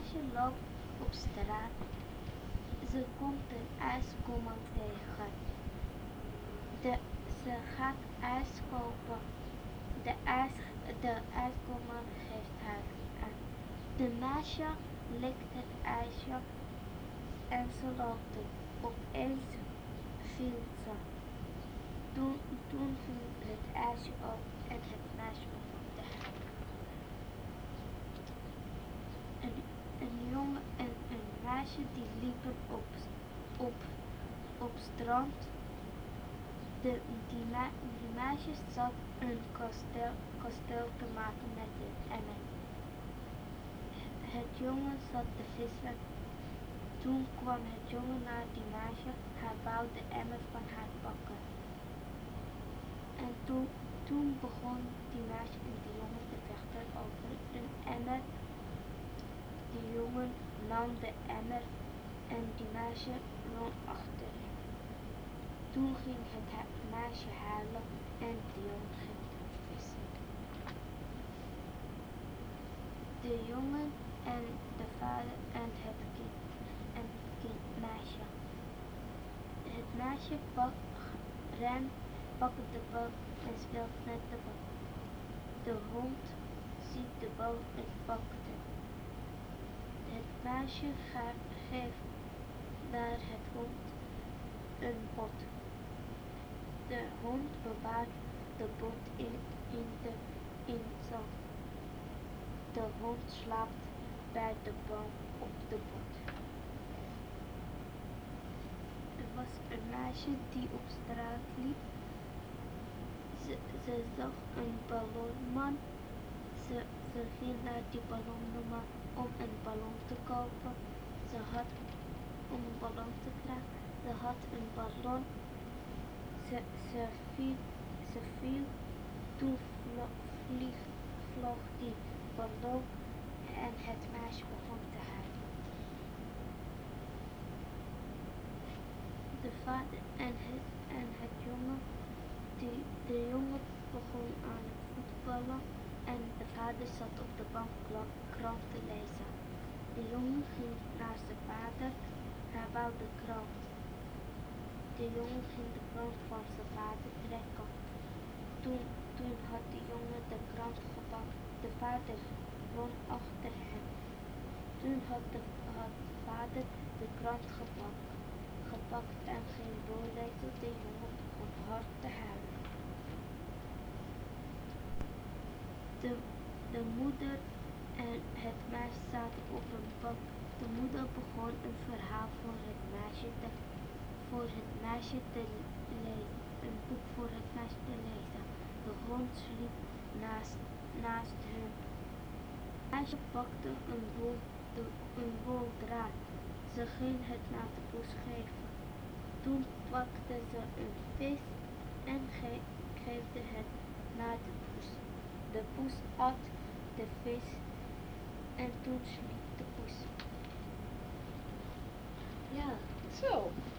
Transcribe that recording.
meisje loopt op straat. Ze komt een ijskoman tegen. Ze gaat ijs kopen. De ijskoman geeft haar aan. De meisje likt het ijsje en ze loopt op. Opeens viel ze. Toen ging het ijsje op en het meisje begon te huilen. Een jongen en een meisje die liepen op strand. Die meisje zat een kasteel te maken met een emmer. Het jongen zat te vissen. Toen kwam het jongen naar die meisje. Hij wou de emmer van haar pakken. En toen begon die meisje en die jongen te vechten over een emmer. Die jongen nam de emmer en die meisje rond achter hem. Toen ging het meisje huilen en de jongen ging vissen. De jongen en de vader en het meisje. Het meisje pakt de bal en speelt met de bal. De hond ziet de bal en pakt hem. Het meisje geeft naar het hond een bot. De hond bewaart de bot in zand. De hond slaapt bij de boom op de bot. Er was een meisje die op straat liep. Ze zag een ballonman. Ze ging naar die ballonman om een ballon te kopen. Om een ballon te krijgen. Ze had een ballon. Ze viel. Toen vloog die ballon en het meisje begon te huilen. De vader en het jongen, de jongen begon aan het voetballen en de vader zat op de bank krant te lezen. De jongen ging naar zijn vader, hij wou de krant. De jongen ging de krant van zijn vader trekken. Toen had de jongen de krant gepakt. De vader rond achter hem. Toen had de vader de krant gepakt en ging doorlezen. De jongen begon hard te huilen. De moeder en het meisje zaten op een bank. De moeder begon een verhaal voor het meisje te lezen. Een boek voor het meisje te lezen. De hond sliep naast hun. Het meisje pakte een bol draad. Ze ging het naar de poes geven. Toen pakte ze een vis en geefde het naar de poes. De poes at de vis en toen sliep de poes. Ja, zo.